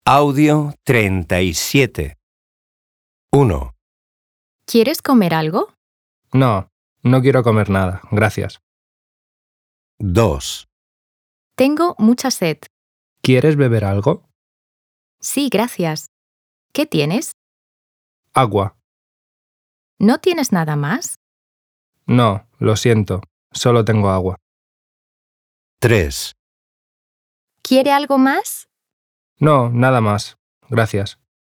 Audio 37. 1, ¿Quieres comer algo? No, no quiero comer nada, gracias. 2, Tengo mucha sed. ¿Quieres beber algo? Sí, gracias. ¿Qué tienes? Agua. ¿No tienes nada más? No, lo siento, solo tengo agua. 3, ¿Quiere algo más? No, nada más, gracias.